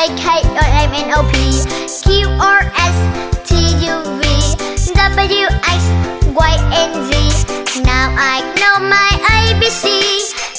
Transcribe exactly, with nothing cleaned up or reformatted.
A, K, L, M, N, O, P, Q, R, S, T, U, V, W, X, Y, and Z. Now I know my A B C.